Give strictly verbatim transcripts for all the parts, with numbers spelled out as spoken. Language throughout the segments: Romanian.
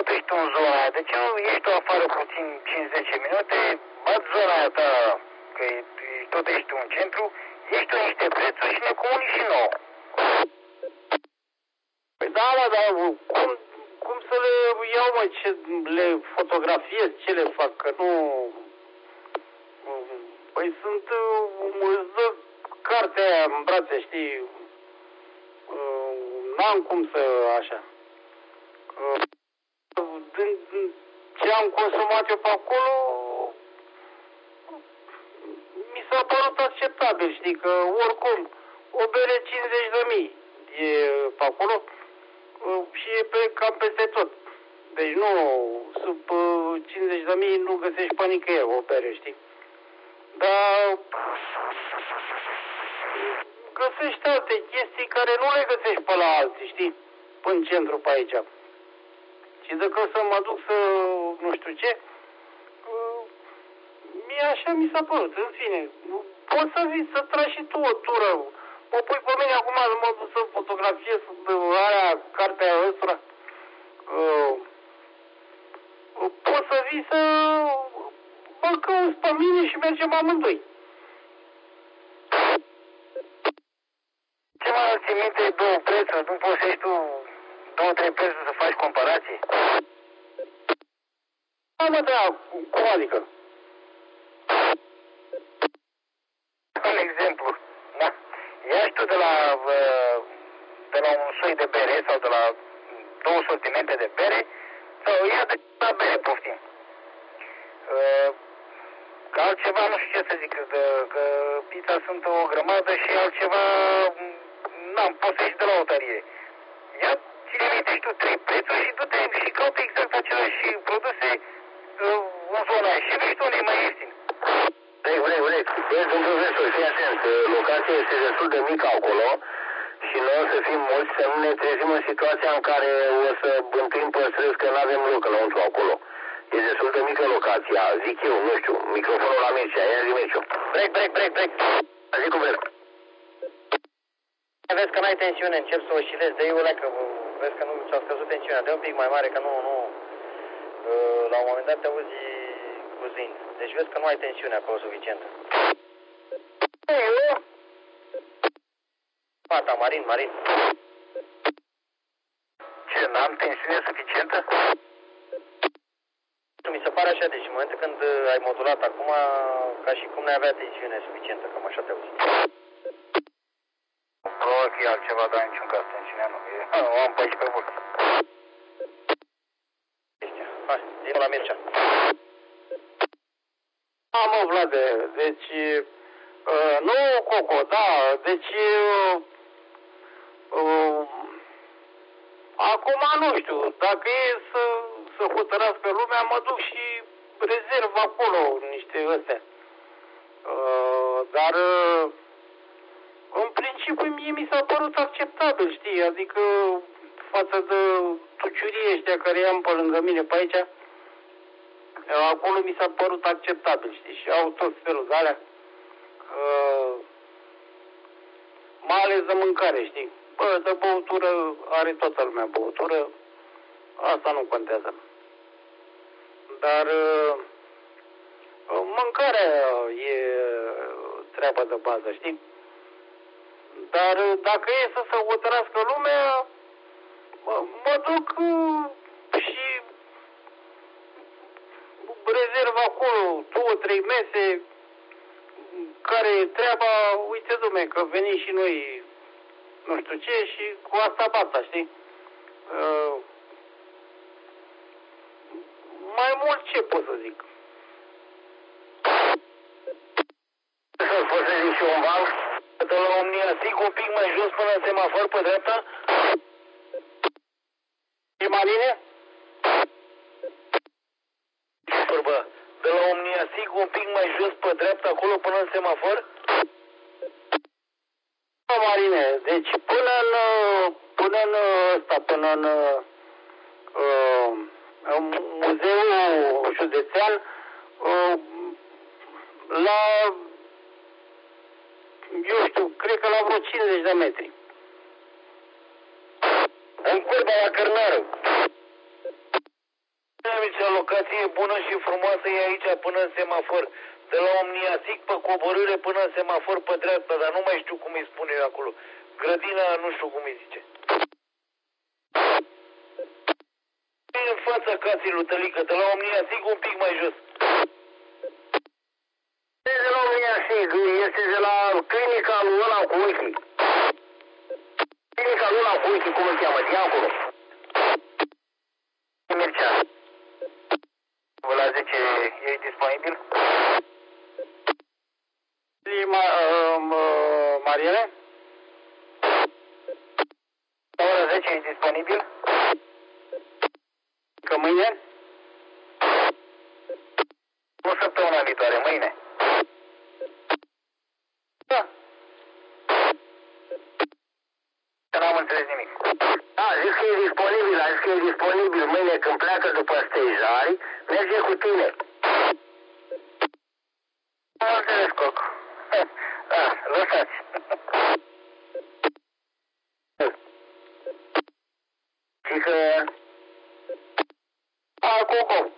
tot ești în zona aia. De ce nu ești tu afară puțin cinci zece minute, bați zona aia ta, că tot ești în centru, ești tu niște prețuri și ne comunici și nouă. Păi da, mă, dar cum, cum să le iau, mă, ce le fotografiez, ce le fac, că nu... Păi sunt, îți dă cartea aia în brațe, știi, n-am cum să, așa. Din ce am consumat eu pe acolo, mi s-a părut acceptabil, știi, că oricum, o bere cincizeci de mii e pe acolo și e pe, cam peste tot. Deci nu, sub cincizeci de mii nu găsești pe nicăieri o bere, știi. Dar găsești alte chestii care nu le găsești pe la alții, știi, în centru pe aici. Și dacă să mă duc să nu știu ce, mie așa mi s-a părut, în fine. Poți să vii să tragi și tu o tură. Mă pui pe mine acum să mă duc să fotografiez aia, cartea ăstora. Poți să vii să mă cauți pe mine și mergem amândoi. Ce mai ții minte două prețuri? Nu poți să ieși tu două, trei prețuri să faci comparații? Da, mă, da, cum adică? Un exemplu. Da. Ia-și tu de la, de la un soi de bere sau de la două sortimente de bere sau ia de la bere, poftim. Că altceva, nu știu ce să zic, că, că pizza sunt o grămadă și altceva, n-am, poți să ieși de la o tărie. Ia, ține minte și tu trei prețuri și du-te și caută exact același produse în zona aia și vezi tu unde e mai ieftin. Vrei, vrei, vrei. Vezi, domnul profesor, fii atent, locația este destul de mică acolo și noi o să fim mulți, să nu ne trezim în situația în care o să bântuim pe străzi că nu avem loc înăuntru acolo. E destul de mică locația, zic eu, nu știu, microfonul la Mircea, ia zi Mircea. Break, break, break, break. Zic cum vrei. Vezi că n-ai tensiune, încep să oscilezi, de eu că vezi că nu ți-a scăzut tensiunea, de un pic mai mare, că nu, nu, la un moment dat te auzi cruzind. Deci vezi că nu ai tensiune acolo suficientă. Eu? Fata, Marin, Marin. Ce, n-am tensiune suficientă? Mi se pare așa, deci în momentul când ai modulat acum, ca și cum n-ai avea tensiune suficientă, cam așa te auzi. Probabil că e altceva, dar niciun caz tensiunea nu. E, o am paisprezece volt. Hai, din la Mircea. Da, mă, Vlade, deci, uh, nu, Coco, da, deci, uh, uh, acum nu știu, dacă e să, să hotărască lumea, mă duc și rezerv acolo niște astea. Uh, dar, uh, în principiu, mie mi s-a părut acceptabil, știi, adică față de tuciurii ăștia care i-am pe lângă mine pe aici, acolo mi s-a părut acceptabil, știi, și au tot felul de alea, uh, mai ales de mâncare, știi. Bă, de băutură are toată lumea băutură, asta nu contează. Dar uh, mâncarea e treaba de bază, știi. Dar dacă e să se hotărască lumea, mă, mă duc uh, și rezerv acolo două, trei mese, care e treaba, uite dumne, că venim și noi, nu știu ce, și cu asta basta, știi? Uh, mai mult ce pot să zic? Să poți să zic și un banc, de la Omnia Sig un pic mai jos până în semafor pe dreapta? E Marine? Bă, de la Omnia Sig un pic mai jos pe dreapta acolo până în semafor? Da, Marine, deci până în, până în ăsta, până în, uh, în muzeul județean, uh, la, eu știu, cred că la vreo cincizeci de metri. În curba la Cărnară. locație bună și frumoasă e aici până în semafor. De la Omniatic pe coborâre până în semafor pe dreapta, dar nu mai știu cum îi spune eu acolo. Grădina, nu știu cum îi zice. E în fața casei lui Tălică, de la Omniatic un pic mai jos. De la Omniatic, este de la clinica lui ăla cu ochii. Clinica lui ăla cu ochii, cum îl cheamă, de acolo. Mircea. Vă la zece e disponibil? Ma, uh, Mariene? La ora zece e disponibil? Că mâine? Nu săptămâna viitoare, mâine. Da. N-am înțeles nimic. Da, zic că e disponibil, a zis că e disponibil mâine când pleacă după stejari, merge cu tine. Am înțeles, Coc. Da, lăsați. Și că... A, Coco.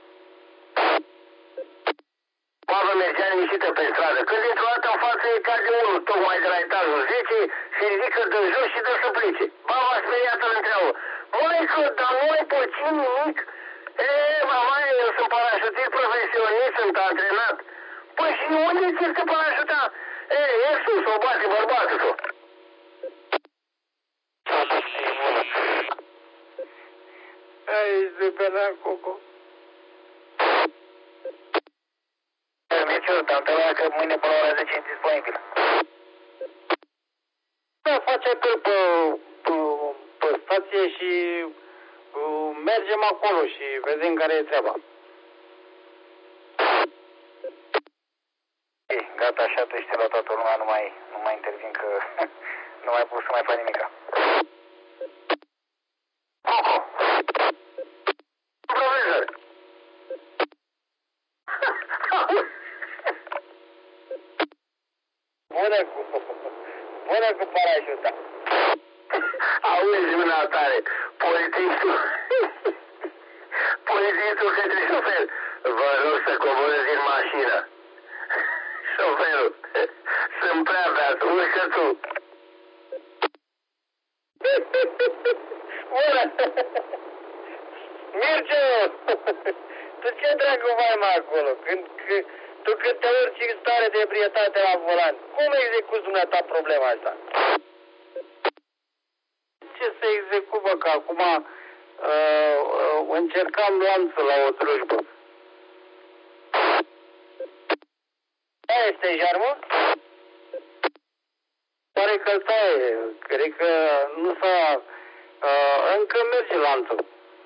Coavă mergea liniștită pe stradă. Când dintr-o dată în față e cade unul, tocmai de la etajul zece, și ridică de jos și dă să plece. Baba speriată îl întreabă. Măică, dar nu ai pățit nimic? E, mama, eu sunt parașutist profesionist, sunt antrenat. Păi și unde ți este parașuta? E, e sus, o bate bărbatul tău. Ai, zăpărat, Coco. Mirciu, te-am întrebat că mâine până la ora zece e disponibil. Da, face apel pe, pe, pe stație și uh, mergem acolo și vedem care e treaba. Ei, gata, așa tu știi la toată lumea, nu mai, nu mai intervin că nu mai pot să mai fac nimica. Coco. Profesor. Bună cu, bună cu parașuta. Auzi mâna tare, polițistul, polițistul către șofer, vă rog să coborâți din mașină. Șoferul, sunt prea beat, urcă tu. Bună! Mircea! Tu ce dracu mai mai acolo? Când, când, tu când te urci în stare de ebrietate la volan, cum execuți dumneata problema asta? Ce să execut, bă, că acum uh, uh, încercam lanțul la o drujbă. Aia este jarmă? Pare că ăsta e, cred că nu s-a, uh, încă merge lanțul.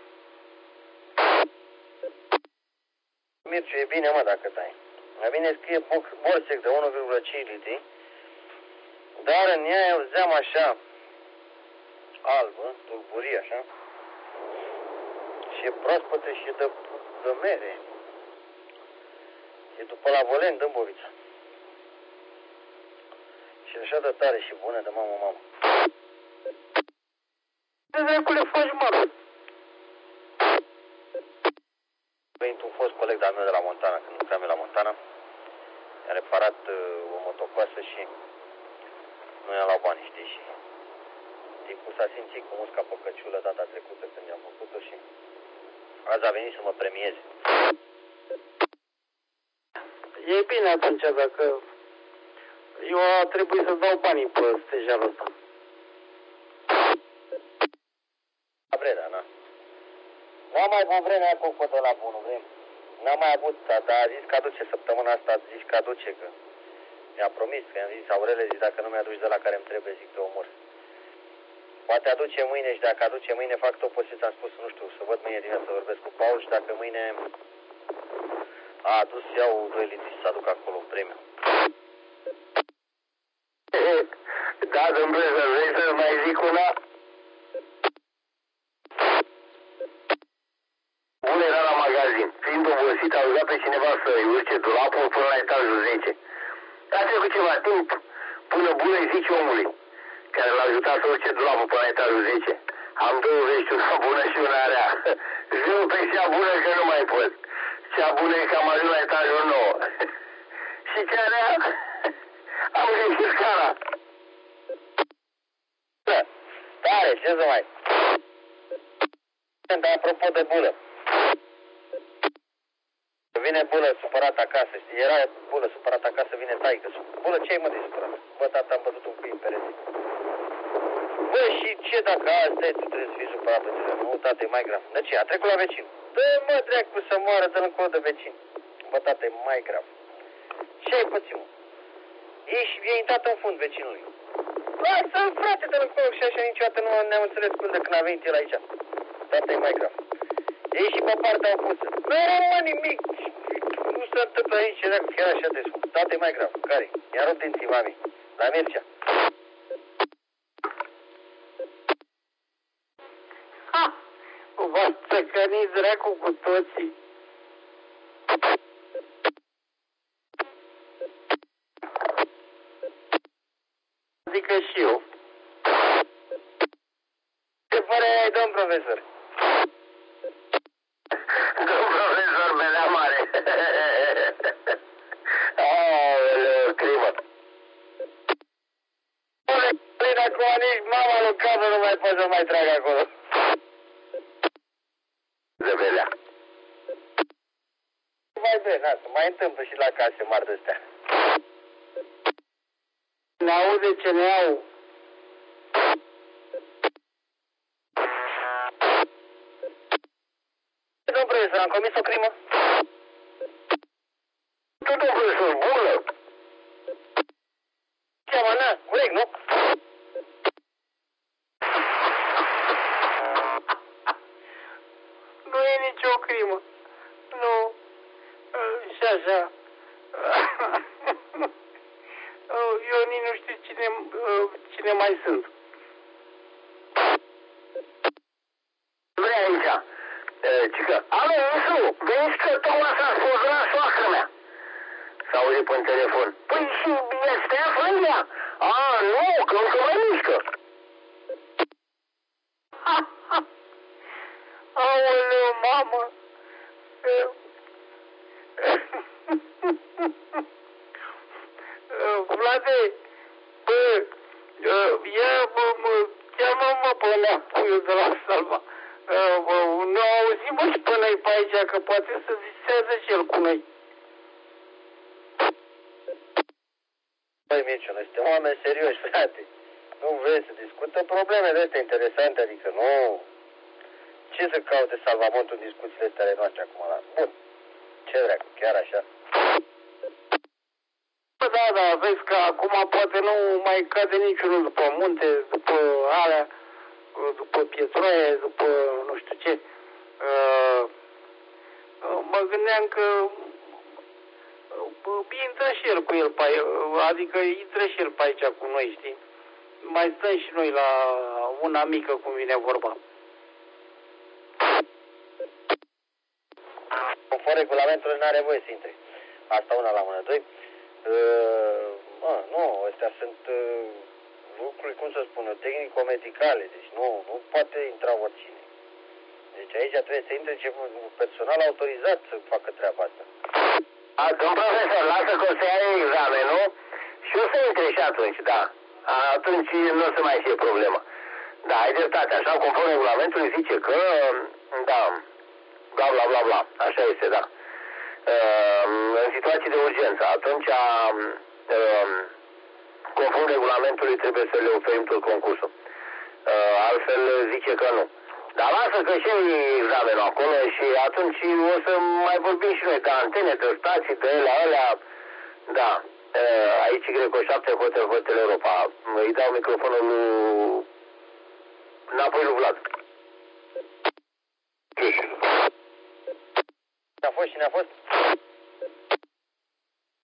Mirciu, e bine, mă, dacă tai. Mai bine scrie borsec de unu virgulă cinci litri, dar în ea e o zeamă așa, albă, tulburie așa, și e proaspătă și e de, de mere. E după la Volen, Dâmbovița. Și așa de tare și bună de mamă, mamă. Ce dracule faci, mă? Venit un fost coleg de-al meu de la Montana, când lucram eu la Montana, a reparat uh, o motocoasă și nu i-a luat bani, știi, și tipul s-a simțit cu musca pe căciulă data trecută când i-am făcut-o și azi a venit să mă premieze. E bine atunci, dacă eu a trebuit să dau banii pe stejarul ăsta. La Breda, na. N-am mai avut vremea cu fotul la bunul, vrem. N-am mai avut, dar a zis că aduce săptămâna asta, a zis că aduce, că mi-a promis, că i-am zis, Aurele, zic, dacă nu mi-aduci de la care îmi trebuie, zic, te omor. Poate aduce mâine și dacă aduce mâine fac tot posibil, ți-am spus, nu știu, să văd mâine dimineața să vorbesc cu Paul și dacă mâine a adus, iau doi litri să aduc acolo un premiu. Da, domnule, să vrei să mai zic una? Bun era la magazin. Fiind obosit, a rugat pe cineva să-i urce dulapul până la etajul zece. A trecut ceva timp până bună îi zice omului care l-a ajutat să urce dulapul până la etajul zece. Am două vești, una bună și una rea. Ziua pe cea bună că nu mai mai pot. Cea bună e că am ajuns la etajul nouă. Și cea rea, am găsit scara. Bună! Tare, ce să mai... Dar apropo de bulă. Vine bulă supărat acasă, știi? Era bulă supărat acasă, vine taică. Bulă, ce ai mă de supărat? Bă, tata, am văzut un câine în perete. Bă, și ce dacă asta e, tu trebuie să fii supărat pe tine? Nu, tată, e mai grav. De ce? A trecut la vecin. Dă, mă, dracu, să moară, dă-l încolo de vecin. Bă, tată, e mai grav. Ce ai pățit, mă? Ești, e intrat în fund vecinului. Lasă-l, frate, dă-l încolo și așa niciodată nu ne-am înțeles cum de când a venit el aici. Tată, e mai grav. Ei și pe partea opusă. Nu mă nimic. Nu se întâmplă aici, era chiar așa de scurt. Tată, e mai grav. Care? I-a rupt dinții mamei. La Mircea. Ha! V-ați țăcănit dracu cu toții. Adică și eu. Ce părere ai, domn profesor? Domn profesor, belea mare. Aoleu, crimă. Bine, acum nici mama lui Cadă nu mai poate să mai tragă acolo. De belea. Mai bine, na, se mai întâmplă și la case mari de-astea. Ne aude ce ne au. Domn profesor, am comis o crimă? Tu, domn profesor, bulă. Ce, mă, na, corect, nu? Nu e nicio crimă. Nu. Și așa. Eu nici nu știu cine, cine mai sunt. Vrei aici. Cică, alo, Isu, veniți că tocmai s-a spozonat soacră mea. S-aude pe telefon. Păi și este Frândia? A, nu, că încă mai mișcă. Aoleu, mamă! Vlade, bă, ia, bă, mă, cheamă-mă pe neapuiul de la Salva. Nu auzim, mă, și pe noi pe aici, că poate să zisează și el cu noi. Băi, Mircea, noi suntem oameni serioși, frate. Nu vrei să discută probleme de astea interesante, adică nu... Ce să caute salvamontul în discuțiile astea ale noastre acum la... Bun. Ce dracu, chiar așa? Da, da, vezi că acum poate nu mai cade niciunul după munte, după alea, după pietroaie, după nu știu ce. Mă gândeam că intră și el cu el pe aici, adică intră și el pe aici cu noi, știi? Mai stăm și noi la una mică, cum vine vorba. Conform regulamentului n-are voie să intre. Asta una la mână. Doi, uh, mă, nu, astea sunt uh, lucruri, cum să spun eu, tehnico-medicale. Deci nu, nu poate intra oricine. Deci aici trebuie să intre ce personal autorizat să facă treaba asta. A, domn profesor, lasă că o să ia examenul și o să intre și atunci, da. Atunci nu o să mai fie problemă. Da, ai dreptate, așa conform regulamentului zice că, da, bla bla bla bla, așa este, da. În situații de urgență, atunci, conform regulamentului, trebuie să le oferim tot concursul. Altfel zice că nu. Dar lasă că și examenul acolo și atunci o să mai vorbim și noi de antene, de stații, de ele, alea. Da. Aici Greco șapte, Hotel Hotel Europa. Îi dau microfonul lui... înapoi lui Vlad. Ne-a fost și ne-a fost?